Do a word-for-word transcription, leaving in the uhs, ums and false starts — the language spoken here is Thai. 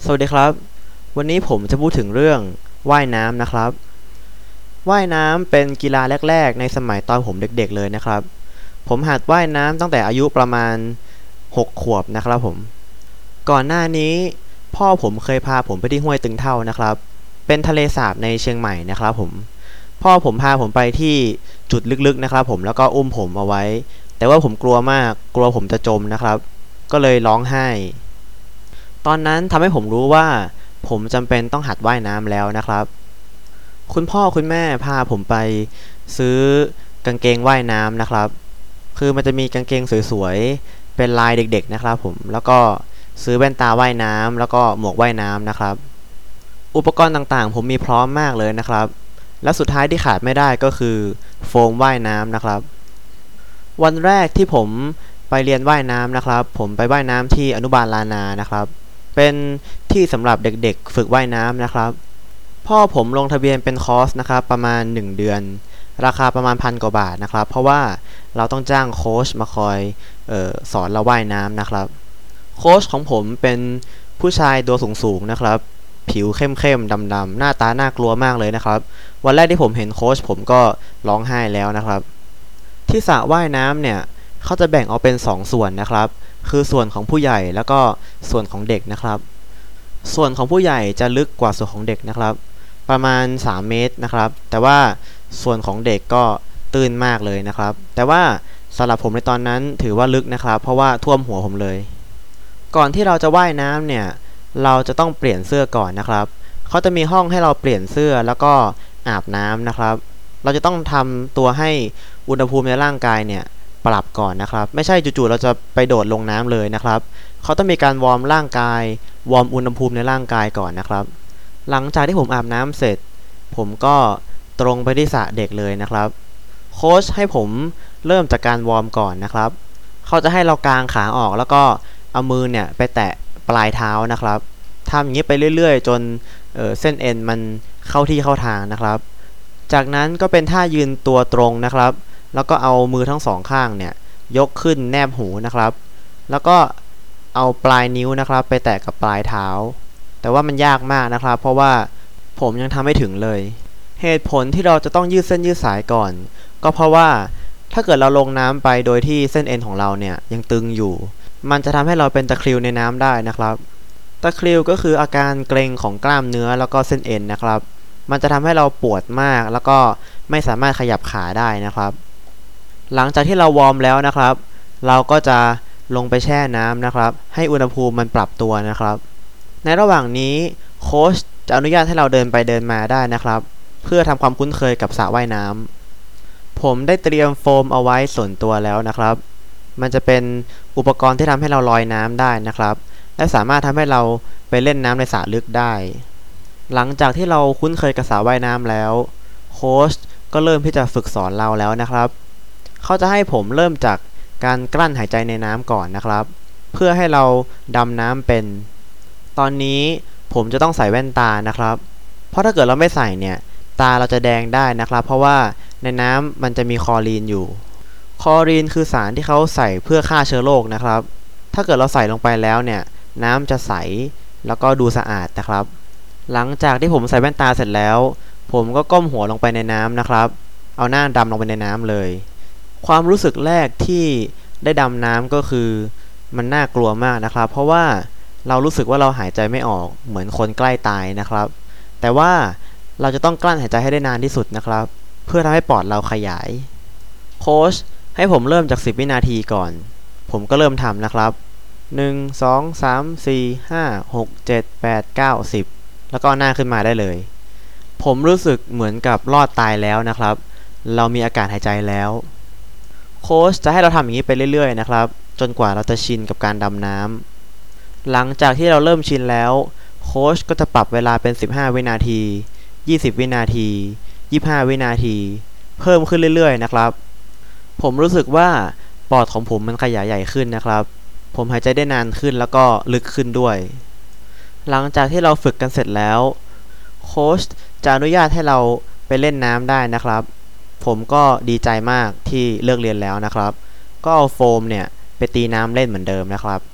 สวัสดีครับวันนี้ผมจะพูดถึงเรื่องว่ายน้ำนะครับว่ายน้ำเป็นกีฬาแรกๆในสมัยตอนผมเด็กๆเลยนะครับผมหัดว่ายน้ำตั้งแต่อายุประมาณหกขวบนะครับผมก่อนหน้านี้พ่อผมเคยพาผมไปที่ห้วยตึงเท่านะครับเป็นทะเลสาบในเชียงใหม่นะครับผมพ่อผมพาผมไปที่จุดลึกๆนะครับผมแล้วก็อุ้มผมเอาไว้แต่ว่าผมกลัวมากกลัวผมจะจมนะครับก็เลยร้องไห้ตอนนั้นทำให้ผมรู้ว่าผมจำเป็นต้องหัดว่ายน้ำแล้วนะครับคุณพ่อคุณแม่พาผมไปซื้อกางเกงว่ายน้ำนะครับคือมันจะมีกางเกงสวยๆเป็นลายเด็กๆนะครับผมแล้วก็ซื้อแว่นตาว่ายน้ำแล้วก็หมวกว่ายน้ำนะครับอุปกรณ์ต่างๆผมมีพร้อมมากเลยนะครับและสุดท้ายที่ขาดไม่ได้ก็คือโฟมว่ายน้ำนะครับวันแรกที่ผมไปเรียนว่ายน้ำนะครับผมไปว่ายน้ำที่อนุบาลลานานะครับเป็นที่สำหรับเด็กๆฝึกว่ายน้ำนะครับพ่อผมลงทะเบียนเป็นคอร์สนะครับประมาณหนึ่งเดือนราคาประมาณพันกว่าบาทนะครับเพราะว่าเราต้องจ้างโค้ชมาคอยเอ่อสอนเราว่ายน้ำนะครับโค้ชของผมเป็นผู้ชายตัวสูงๆนะครับผิวเข้มๆดำๆหน้าตาน่ากลัวมากเลยนะครับวันแรกที่ผมเห็นโค้ชผมก็ร้องไห้แล้วนะครับที่สระว่ายน้ำเนี่ยเขาจะแบ่งออกเป็นสองส่วนนะครับคือส่วนของผู้ใหญ่แล้วก็ส่วนของเด็กนะครับส่วนของผู้ใหญ่จะลึกกว่าส่วนของเด็กนะครับประมาณสามเมตรนะครับแต่ว่าส่วนของเด็กก็ตื้นมากเลยนะครับแต่ว่าสำหรับผมในตอนนั้นถือว่าลึกนะครับเพราะว่าท่วมหัวผมเลยก่อนที่เราจะว่ายน้ำเนี่ยเราจะต้องเปลี่ยนเสื้อก่อนนะครับเขาจะมีห้องให้เราเปลี่ยนเสื้อแล้วก็อาบน้ำนะครับเราจะต้องทำตัวให้อุณหภูมิในร่างกายเนี่ยปรับก่อนนะครับไม่ใช่จู่ๆเราจะไปโดดลงน้ำเลยนะครับเขาต้องมีการวอร์มร่างกายวอร์มอุณหภูมิในร่างกายก่อนนะครับหลังจากที่ผมอาบน้ำเสร็จผมก็ตรงไปที่สระเด็กเลยนะครับโค้ชให้ผมเริ่มจากการวอร์มก่อนนะครับเขาจะให้เรากางขาออกแล้วก็เอามือเนี่ยไปแตะปลายเท้านะครับทำอย่างนี้ไปเรื่อยๆจน เอ่อ เส้นเอ็นมันเข้าที่เข้าทางนะครับจากนั้นก็เป็นท่ายืนตัวตรงนะครับแล้วก็เอามือทั้งสองข้างเนี่ยยกขึ้นแนบหูนะครับแล้วก็เอาปลายนิ้วนะครับไปแตะกับปลายเท้าแต่ว่ามันยากมากนะครับเพราะว่าผมยังทำไม่ถึงเลยเหตุผลที่เราจะต้องยืดเส้นยืดสายก่อนก็เพราะว่าถ้าเกิดเราลงน้ำไปโดยที่เส้นเอ็นของเราเนี่ยยังตึงอยู่มันจะทำให้เราเป็นตะคริวในน้ำได้นะครับตะคริวก็คืออาการเกร็งของกล้ามเนื้อแล้วก็เส้นเอ็นนะครับมันจะทำให้เราปวดมากแล้วก็ไม่สามารถขยับขาได้นะครับหลังจากที่เราวอร์มแล้วนะครับเราก็จะลงไปแช่น้ำนะครับให้อุณหภูมิมันปรับตัวนะครับในระหว่างนี้โค้ชจะอนุญาตให้เราเดินไปเดินมาได้นะครับเพื่อทำความคุ้นเคยกับสระว่ายน้ำผมได้เตรียมโฟมเอาไว้ส่วนตัวแล้วนะครับมันจะเป็นอุปกรณ์ที่ทำให้เราลอยน้ำได้นะครับและสามารถทำให้เราไปเล่นน้ำในสระลึกได้หลังจากที่เราคุ้นเคยกับสระว่ายน้ำแล้วโค้ชก็เริ่มที่จะฝึกสอนเราแล้วนะครับเขาจะให้ผมเริ่มจากการกลั้นหายใจในน้ำก่อนนะครับเพื่อให้เราดำน้ำเป็นตอนนี้ผมจะต้องใส่แว่นตานะครับเพราะถ้าเกิดเราไม่ใส่เนี่ยตาเราจะแดงได้นะครับเพราะว่าในน้ำมันจะมีคลอรีนอยู่คลอรีนคือสารที่เขาใส่เพื่อฆ่าเชื้อโรคนะครับถ้าเกิดเราใส่ลงไปแล้วเนี่ยน้ำจะใสแล้วก็ดูสะอาดนะครับหลังจากที่ผมใส่แว่นตาเสร็จแล้วผมก็ก้มหัวลงไปในน้ำนะครับเอาหน้าดำลงไปในน้ำเลยความรู้สึกแรกที่ได้ดำน้ำก็คือมันน่ากลัวมากนะครับเพราะว่าเรารู้สึกว่าเราหายใจไม่ออกเหมือนคนใกล้ตายนะครับแต่ว่าเราจะต้องกลั้นหายใจให้ได้นานที่สุดนะครับเพื่อทำให้ปอดเราขยายโค้ชให้ผมเริ่มจากสิบวินาทีก่อนผมก็เริ่มทำนะครับหนึ่ง สอง สาม สี่ ห้า หก เจ็ด แปด เก้า สิบแล้วก็หน้าขึ้นมาได้เลยผมรู้สึกเหมือนกับรอดตายแล้วนะครับเรามีอากาศหายใจแล้วโค้ชจะให้เราทำอย่างนี้ไปเรื่อยๆนะครับจนกว่าเราจะชินกับการดำน้ำหลังจากที่เราเริ่มชินแล้วโค้ชก็จะปรับเวลาเป็นสิบห้าวินาทียี่สิบวินาทียี่สิบห้าวินาทีเพิ่มขึ้นเรื่อยๆนะครับผมรู้สึกว่าปอดของผมมันขยายใหญ่ขึ้นนะครับผมหายใจได้นานขึ้นแล้วก็ลึกขึ้นด้วยหลังจากที่เราฝึกกันเสร็จแล้วโค้ชจะอนุญาตให้เราไปเล่นน้ำได้นะครับผมก็ดีใจมากที่เลิกเรียนแล้วนะครับก็เอาโฟมเนี่ยไปตีน้ำเล่นเหมือนเดิมนะครับ